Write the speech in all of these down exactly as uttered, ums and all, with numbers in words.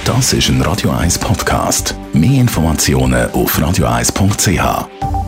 Das ist ein Radio eins Podcast. Mehr Informationen auf radio eins punkt c h.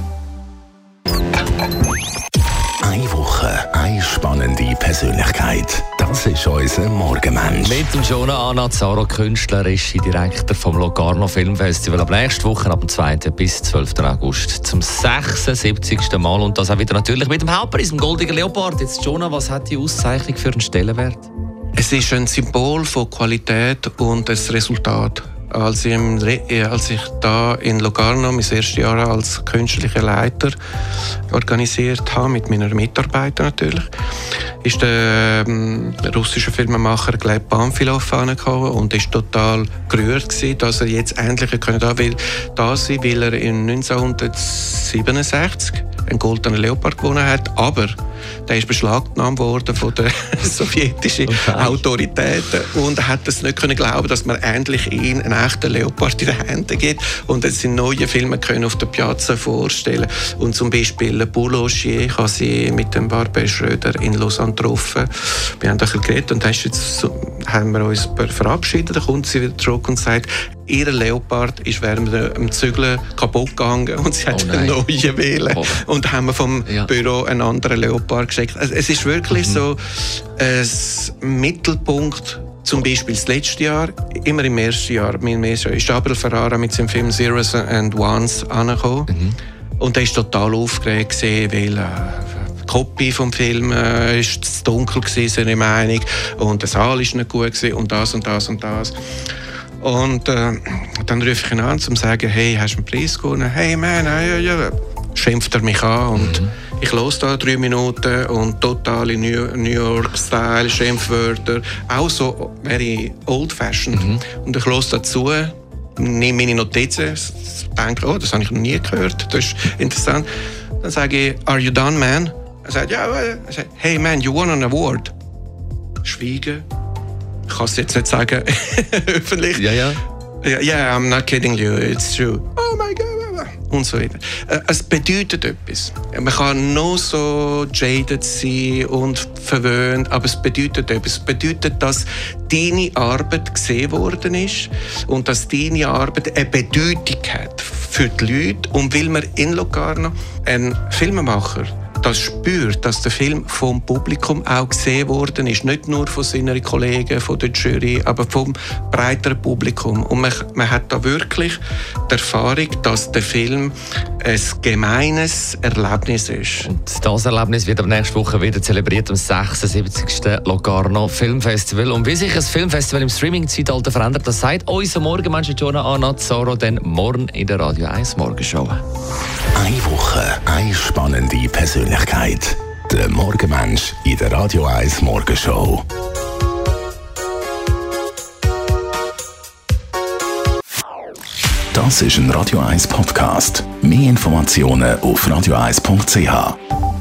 Eine Woche, eine spannende Persönlichkeit. Das ist unser Morgenmensch. Mit dem Jonah Anazzaro, Künstler, Regie-Direktor vom Locarno Filmfestival. Ab nächste Woche, ab dem zweiten bis zwölften August, zum sechsundsiebzigsten Mal. Und das auch wieder natürlich mit dem Hauptpreis, dem Goldenen Leopard. Jetzt, Jonah, was hat die Auszeichnung für einen Stellenwert? Es ist ein Symbol von Qualität und das Resultat. Als ich, im, als ich da in Locarno mein erstes Jahr als künstlicher Leiter organisiert habe, mit meinen Mitarbeitern natürlich, ist der, ähm, der russische Filmemacher Gleb Pamfilov angekommen und ist total gerührt gewesen, dass er jetzt endlich da will, da sein, weil er in neunzehnhundertsiebenundsechzig einen Goldenen Leopard gewonnen hat, aber der ist beschlagnahmt worden von den sowjetischen okay. Autoritäten und er hat es nicht können glauben, dass man endlich ihn einen echten Leopard in den Händen gibt und jetzt in neuen Filmen können auf der Piazza vorstellen. Und zum Beispiel Boulanger, ich habe sie mit dem Barbet Schröder in Lausanne getroffen. Wir haben ein bisschen geredet und jetzt haben wir uns verabschiedet. Dann kommt sie wieder zurück und sagt, ihr Leopard ist während dem Zügeln kaputt gegangen und sie hat oh einen neuen wählen. Oh. Und haben wir vom ja. Büro einen anderen Leopard geschickt. Also es ist wirklich mhm. so ein Mittelpunkt. Zum Beispiel das letzte Jahr, immer im ersten Jahr, im ersten Jahr ist Abel Ferrara mit seinem Film Zeros and Ones angekommen. Mhm. Und er war total aufgeregt, weil äh, die Kopie vom Film äh, ist zu dunkel gewesen, seine Meinung, und der Saal ist nicht gut gewesen, und das und das und das. Und äh, dann rufe ich ihn an, um zu sagen, hey, hast du einen Preis gewonnen? Hey, man, ja, ja, ja. Schimpft er mich an und mhm. ich höre da drei Minuten und totale New, New York-Style, Schimpfwörter, auch so very old-fashioned. Mhm. Und ich höre dazu, nehme meine Notizen, denke, oh, das habe ich noch nie gehört, das ist interessant. Dann sage ich, are you done, man? Er sagt, ja, er sagt, hey, man, you won an award. Schweigen. Ich kann es jetzt nicht sagen, öffentlich. Ja, ja. Ja, yeah, I'm not kidding you, it's true. Oh my God. Und so weiter. Es bedeutet etwas. Man kann noch so jaded sein und verwöhnt, aber es bedeutet etwas. Es bedeutet, dass deine Arbeit gesehen worden ist und dass deine Arbeit eine Bedeutung hat für die Leute. Und weil man in Locarno einen Filmemacher das spürt, dass der Film vom Publikum auch gesehen worden ist. Nicht nur von seinen Kollegen, von der Jury, aber vom breiteren Publikum. Und man, man hat da wirklich die Erfahrung, dass der Film ein gemeines Erlebnis ist. Und das Erlebnis wird ab nächste Woche wieder zelebriert am sechsundsiebzigsten Locarno Filmfestival. Und wie sich ein Filmfestival im Streaming-Zeitalter verändert, das sagt unser Morgenmensch Jonah Anazzaro dann morgen in der Radio eins Morgenshow. Eine Woche, eine spannende Persönlichkeit. Der Morgenmensch in der Radio eins Morgenshow. Das ist ein Radio eins Podcast. Mehr Informationen auf radio eins punkt c h.